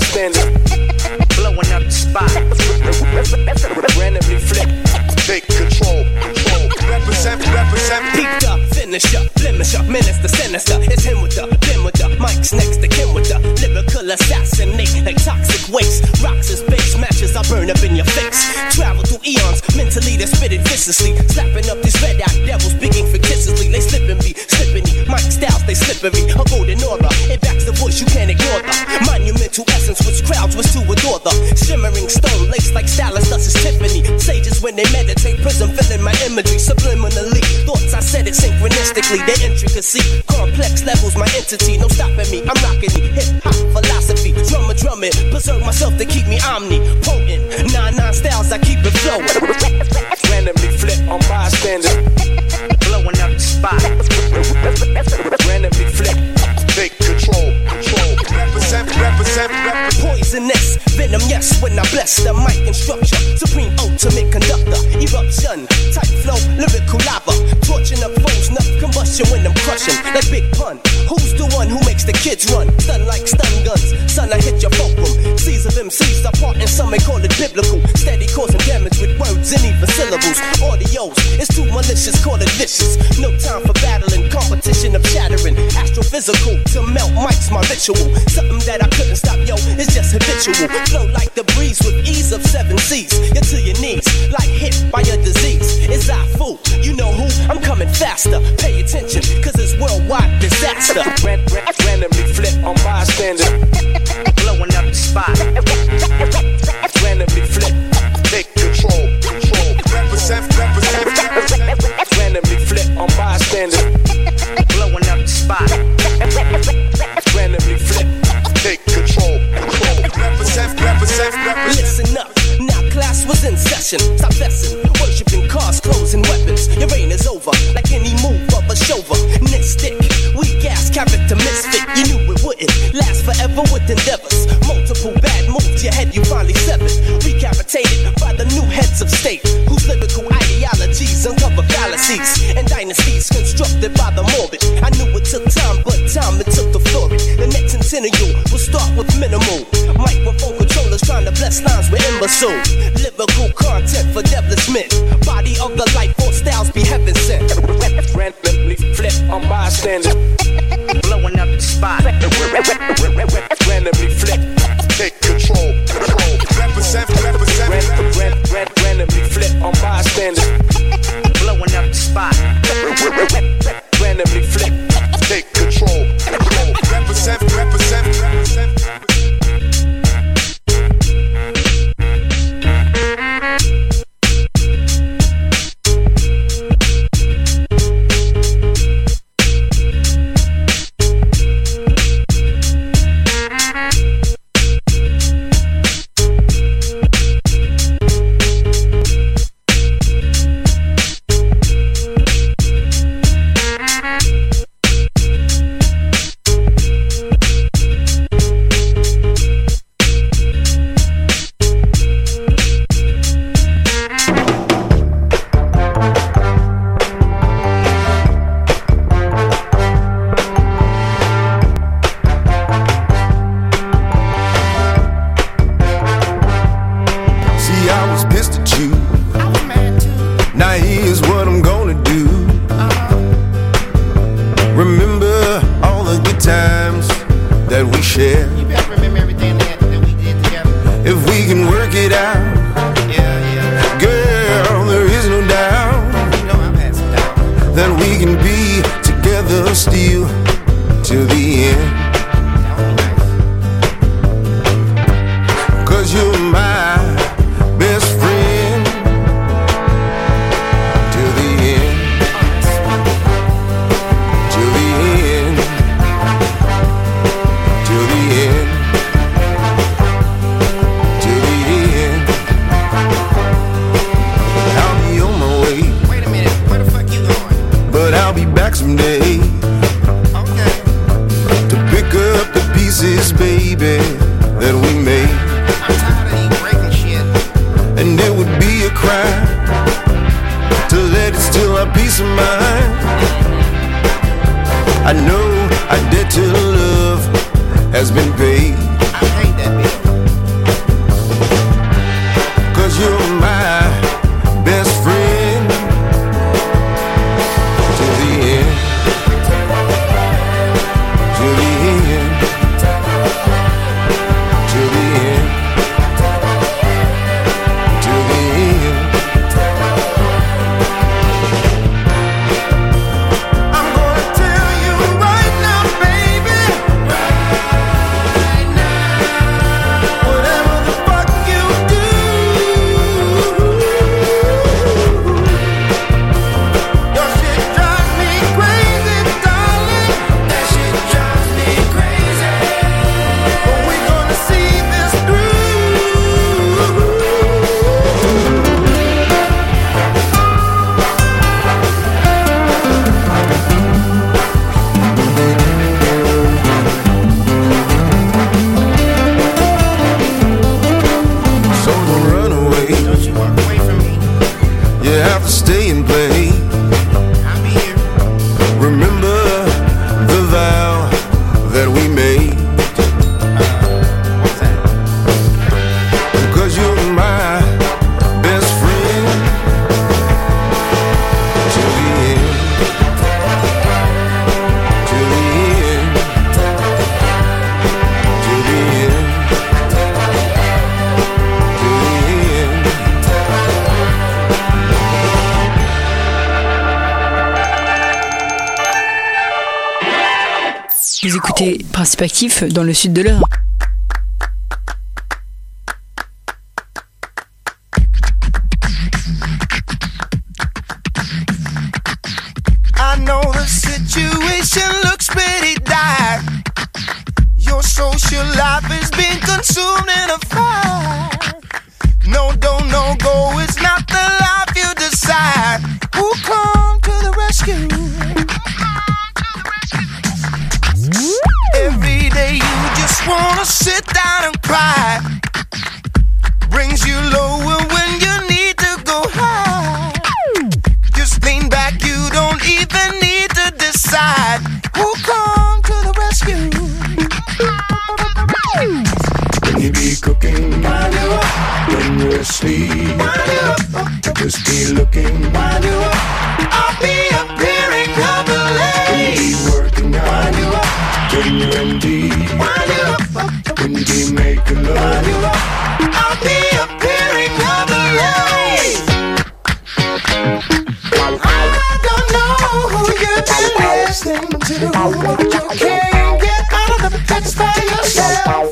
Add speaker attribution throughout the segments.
Speaker 1: bystander.
Speaker 2: Blowing up the spot.
Speaker 1: Randomly flip. Take control. Represent.
Speaker 3: Peeped up, finisher, blemisher, menace the sinister. It's him with the, them with the, Mike's next to Kim with the lyrical assassinate like toxic waste. Rocks is base matches, I burn up in your face. Travel through eons, mentally they spit it viciously. Slapping up these red eye devils, speaking fictitiously. They slipping me, Mike styles, they slippery. A golden aura, it backs the voice, you can't ignore the monumental essence which crowds was to adore the shimmering stone, laced like stylus, thus is Tiffany. Sages when they meditate, prism filling my imagery subliminally. Thoughts I said it synchronistically, their intricacy, complex levels, my entity, no stopping me. I'm rocking the hip-hop philosophy, drum it, preserve myself to keep me omnipotent. 9 styles, I keep it flowing.
Speaker 1: Randomly flip on bystander.
Speaker 2: Blowing up the spot.
Speaker 1: Randomly flip. Take control. Represent.
Speaker 3: Poisonous, venom, yes, when I bless the mic and structure. Supreme ultimate conductor, eruption, type flow, lyrical lava. Torching up foes, enough combustion when I'm crushing. Like Big Pun, who's the one who makes the kids run? Stun like stun guns, son, I hit your fulcrum. Seas of MCs apart and some may call it biblical. Steady causing damage with words and even syllables. Audios, it's too malicious, call it vicious. No time for battling, competition of shattering. Astrophysical, to melt mics, my ritual. Something that I couldn't stop, yo, it's just habitual. Flow like the breeze with ease of 7 C's. You're to your knees, like hit by a disease. It's I fool, you know who? I'm coming faster. Pay attention, cause it's worldwide disaster.
Speaker 1: Randomly flip on bystander.
Speaker 2: Blowing up the spot.
Speaker 1: Randomly flip. Take control. Represent. Randomly flip on bystander.
Speaker 2: Blowing up the spot.
Speaker 1: Randomly flip. Take control. Represent.
Speaker 3: Listen up, now class was in session. Stop fessing, worshipping cars, clothes, and weapons. Your reign is over, like any move of a chauvinistic. Weak ass character misfit. You knew it wouldn't last forever with endeavors. Multiple bad moves, your head you finally severed. Recapitated by the new heads of state, whose lyrical ideologies uncover fallacies and dynasties constructed by the morbid. I knew it took time, but time it took to flourish. The next centennial will start with minimal microphone controllers trying to bless lines with imbecile. Lyrical content for devilish men. Body of the life, all styles be heaven sent.
Speaker 1: Randomly flip on bystander.
Speaker 2: Blowing up the spot.
Speaker 1: Randomly flip. Take control. Represent. Randomly flip on bystander.
Speaker 2: Blowing up the spot.
Speaker 1: Randomly flip. Take control. Represent.
Speaker 4: I'll be back someday. respectifs dans le sud de l'Eure.
Speaker 5: I know the situation looks pretty dire. Your social life is being consumed in a fire. No, don't, no go, it's not the life you desire. Who come to the rescue? Every day you just wanna sit down and cry. Brings you lower when you need to go high. Just lean back, you don't even need to decide. Who come to the rescue?
Speaker 6: When you be cooking, when you're asleep, just be looking.
Speaker 5: I'll be appearing humbly.
Speaker 6: When you be working out, when you're in deep, when you be making love,
Speaker 5: I'll be appearing humbly. I don't know who you've been listening to, but you can't get out of the pits by yourself.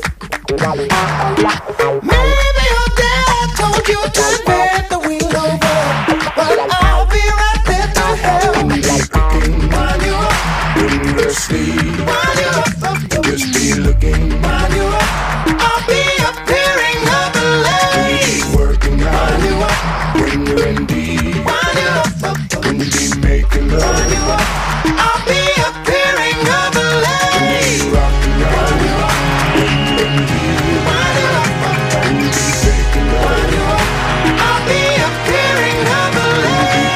Speaker 5: Maybe your dad told you to bend the wheel over, but I'll be right there to help.
Speaker 6: when you be cooking, when you're asleep, just be looking.
Speaker 5: I'll be appearing humbly.
Speaker 6: When you be working out, when you're in deep, when you be making love,
Speaker 5: I'll be appearing humbly.
Speaker 6: when you be rocking out, when you're in deep, when you be making love,
Speaker 5: I'll be appearing humbly.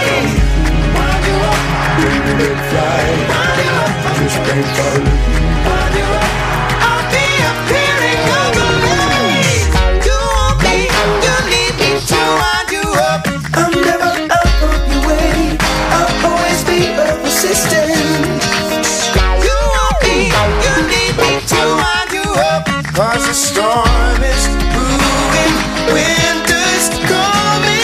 Speaker 6: when you let fly, just ain't for looking.
Speaker 5: I'll be appearing humbly. You want me, you need me to wind you up. I'm never out of your way. I'll always be persistent. You want me, you need me to wind you up. 'Cause the storm is moving, winter's coming.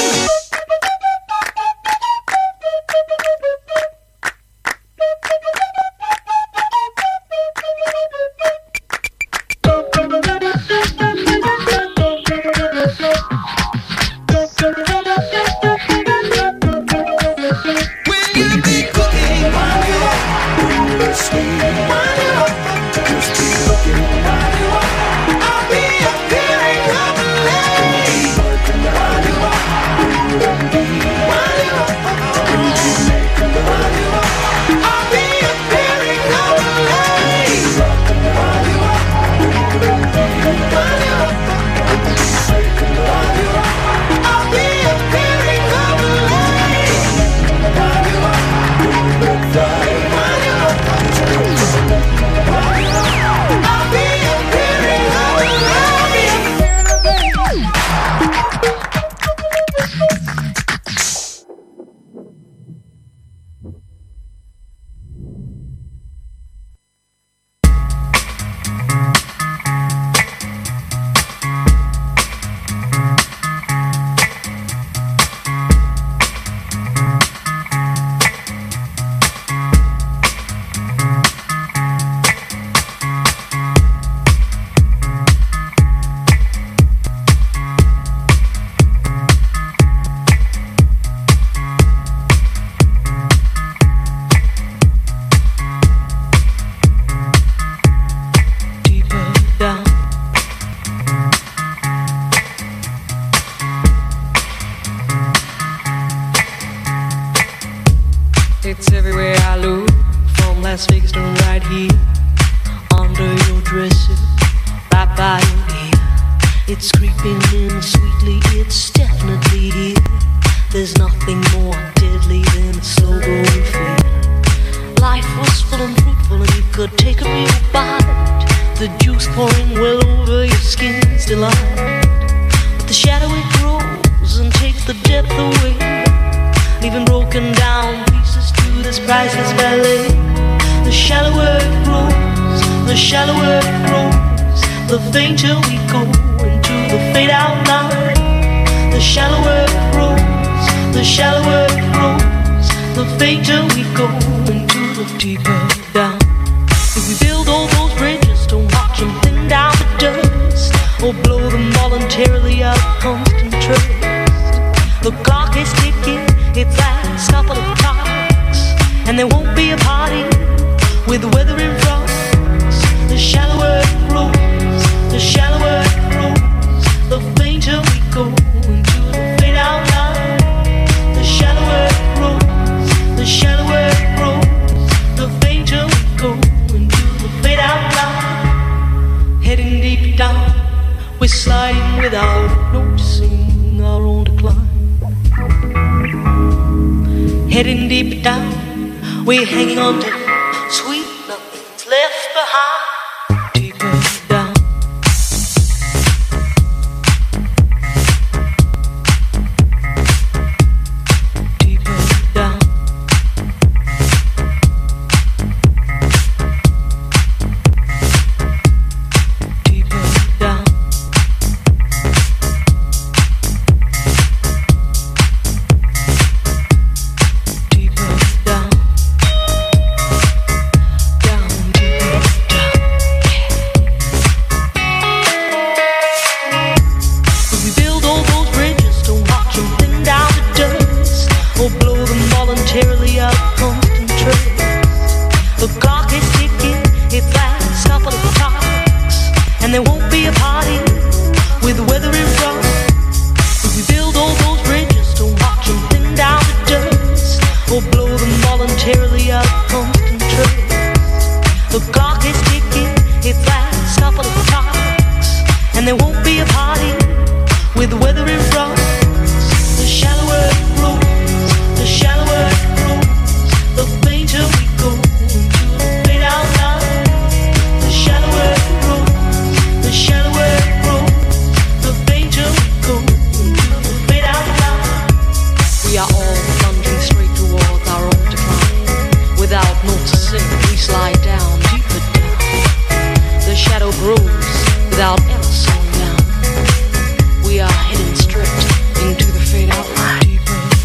Speaker 5: When you be cooking, wind you up.
Speaker 6: When you're asleep,
Speaker 5: Wind you up.
Speaker 6: just be looking.
Speaker 5: I'll be appearing humbly.
Speaker 6: Working out, when you're in deep,
Speaker 5: Wind you up.
Speaker 6: when you be making love,
Speaker 5: I'll be appearing humbly.
Speaker 6: rocking out, when you're in deep,
Speaker 5: Wind you up.
Speaker 6: making love,
Speaker 5: I'll be appearing humbly.
Speaker 6: let fly,
Speaker 5: Wind you up. I'll be appearing
Speaker 7: It's everywhere I look, from Las Vegas to right here, under your dresser, right by your ear. It's creeping in sweetly, it's definitely here. There's nothing more deadly than a slow growing fear. Life was full and fruitful and you could take a real bite. The juice pouring well over your skin's delight. But the shadow it grows and takes the depth away, leaving broken down pieces to this priceless ballet. The shallower it grows, the shallower it grows, the fainter we go into the fade out line. The shallower it grows, the shallower it grows, the fainter we go into the deeper down. If we build all those bridges or blow them voluntarily out of constant trace. The clock is ticking, its last couple of clocks, and there won't be a party with the weather in front. The shallower it grows, the shallower it grows, the fainter we go into the fade out line. The shallower it grows, the shallower it grows, the fainter we go into the fade out line. Heading deep down, we're sliding without noticing our own decline. Heading deep down, we're hanging on to sweet nothing's left behind. Deeper down. Deeper down. Deeper down. Deeper down. Down, deeper down. If we build all those bridges, don't watch them thin down to dust, or blow them voluntarily out of constant trace. The clock is ticking, its last couple of clocks, and there won't be a party with the weather in front. If we build all those bridges, don't watch them thin down to dust, or blow them voluntarily out of constant trace. The clock is ticking, its last couple of clocks, and there won't be a party with the weather in front. The shallower it grows, the shallower it grows, the fainter we go into the fade out line. The shallower it grows, the shallower it grows, the fainter we go into the fade out line. We are all plunging straight towards our own decline. Without noticing, we slide down, deeper down. The shadow grows without ever slowing down. We are heading straight into the fade out line. Deeper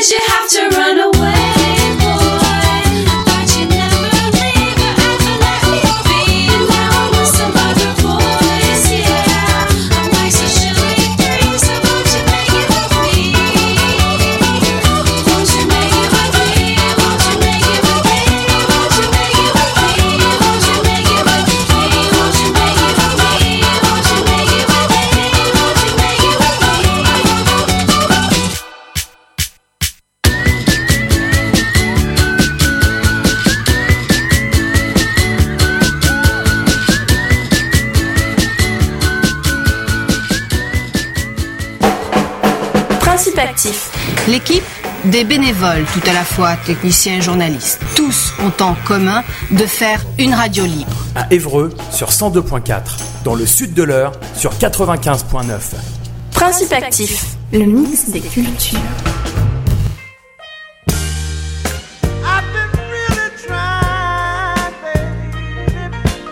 Speaker 8: did you have to run away, boy? I thought you'd never leave, but I let me be. And now I'm with some other boys, yeah. I'm like some silly thing, so won't you make it with me? Won't you make it with me? Won't you make it with me? Won't you make it with me? Won't you make it with me? Won't you make it with me? Won't you make it with me? Won't you make it with me?
Speaker 9: Principe actif.
Speaker 10: L'équipe, des bénévoles, tout à la fois techniciens et journalistes. Tous ont en commun de faire une radio libre.
Speaker 11: À Évreux sur 102.4, dans le sud de l'Eure sur 95.9.
Speaker 9: Principe actif. Le mix des cultures.
Speaker 5: I've been really trying, baby,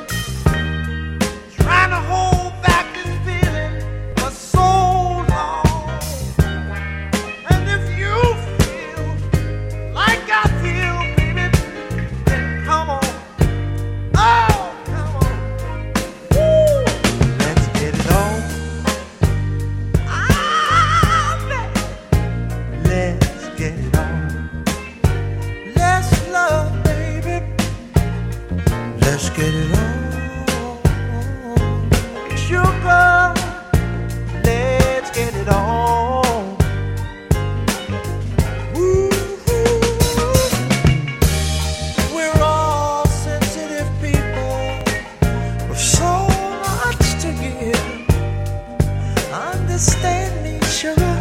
Speaker 5: trying to hold back this feeling for so long. And if you feel like I feel, baby, then come on, oh, come on, woo, let's get it on. Let's get it on. Let's love, baby. Let's get it on. Sugar, let's get it on. Woo-hoo. We're all sensitive people with so much to give. Understand me, sugar.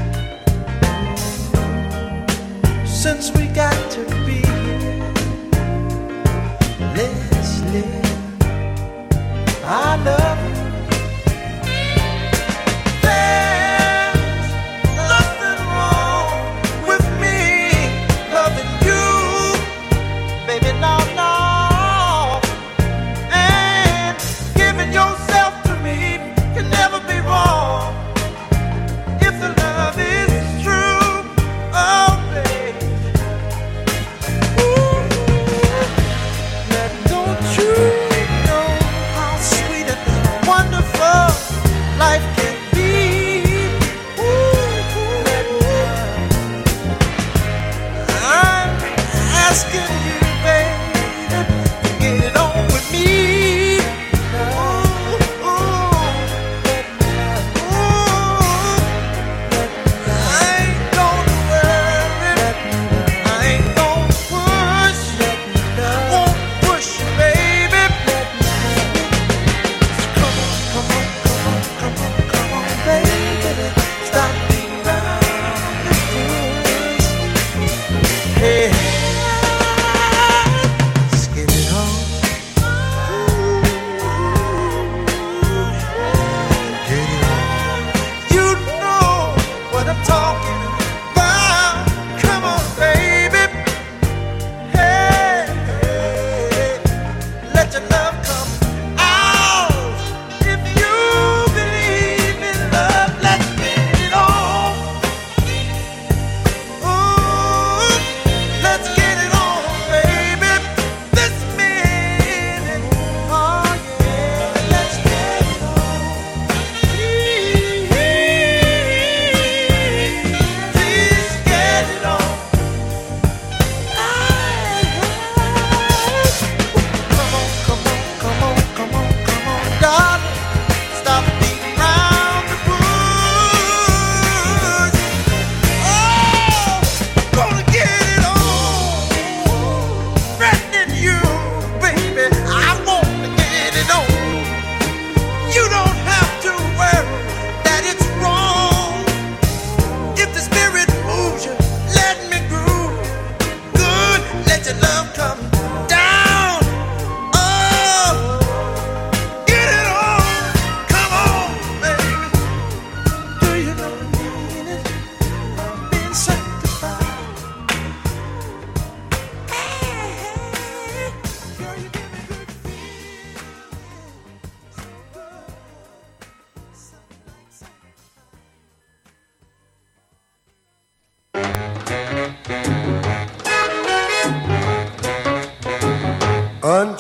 Speaker 5: Since we got to be here, let's live. I love you. There's nothing wrong with me loving you, baby, no, no. And giving yourself to me can never be wrong if the love is true. Oh, baby. Don't you know how sweet and wonderful life can be? I'm asking you, baby, to get it on with me. I ain't gonna worry, I ain't gonna push, won't push you, baby. Come on, come on, come on, come on, come on, baby. Stop being around the bush. Hey.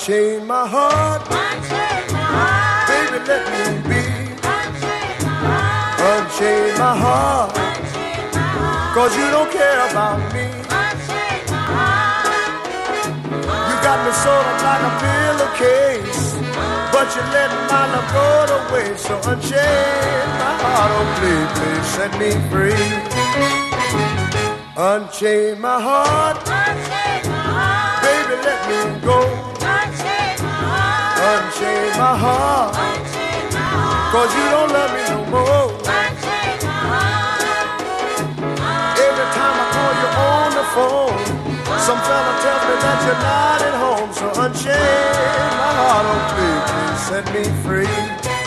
Speaker 6: Unchain my heart. Baby, let me be. Unchain my heart. Cause you don't care about me. You got me sort of like a pillowcase, but you let my love go to waste. So unchain my heart, oh please, please set me free. Unchain my heart. Baby, let me go. Unchain my heart. Cause you don't love me no more. Every time I call you on the phone, some fella tells me that you're not at home. So unchain my heart, oh please, please set me free.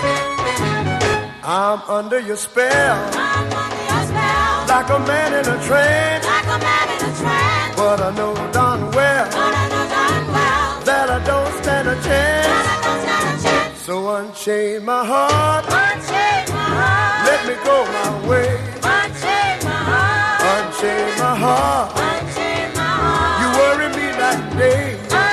Speaker 6: I'm under your spell. Like a man in a trance. But I know darn well that I don't stand a chance. So unchain my heart. Let me go my way. Unchain my heart. You worry me that day.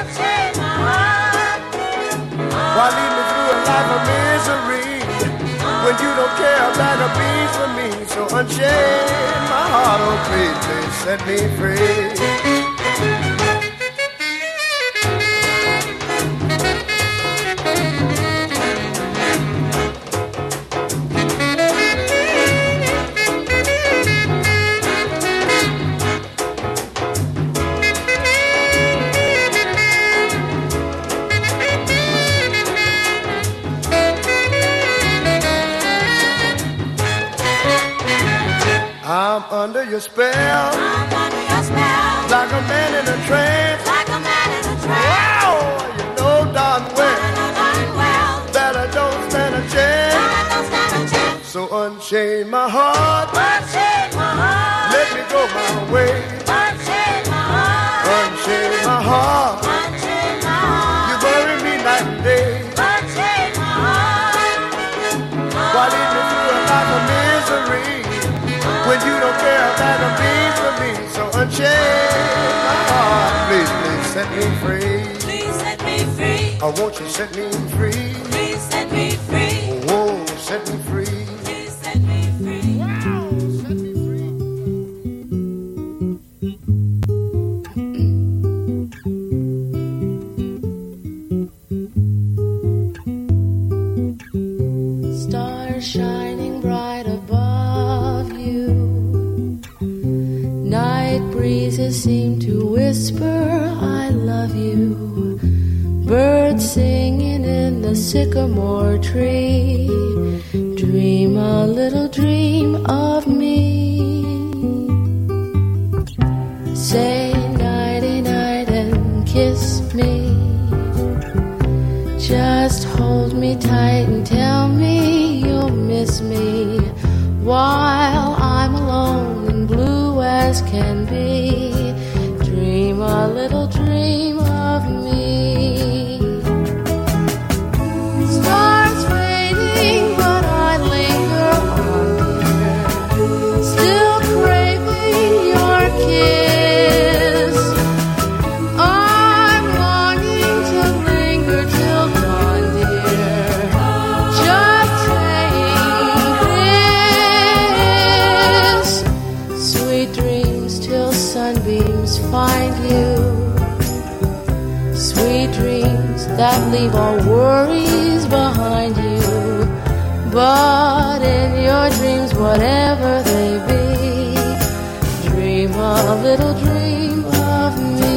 Speaker 6: Why lead me through a life of misery when you don't care about a beat for me? So unchain my heart, oh please, please set me free. I'm under your spell. Like a man in a trance. Wow, you know darn well that I don't stand a chance. So unchain my heart. Let me go my way. Unchain my heart. You bury me night and day. Why lead me through a life of misery when you don't care about a beat for me? So unchain my heart, please, please set me free.
Speaker 8: Please set me free.
Speaker 6: Oh, won't you set me free?
Speaker 8: Please set me free.
Speaker 6: Oh, set me free.
Speaker 8: Please set me free.
Speaker 6: Wow, set me free.
Speaker 7: Stars shining bright above you. Night breezes seem to whisper, I love you. Birds singing in the sycamore tree. Dream a little dream of me. Say nighty night and kiss me. Just hold me tight and tell me you'll miss me while I'm alone and blue as can be. Dream a little dream of me. Stars fading, but I linger on, dear, still craving your kiss. I'm longing to linger till dawn, dear, just saying this. Sweet dreams till sunbeams find you. Sweet dreams that leave all worries behind you. But in your dreams, whatever they be, dream a little dream of me.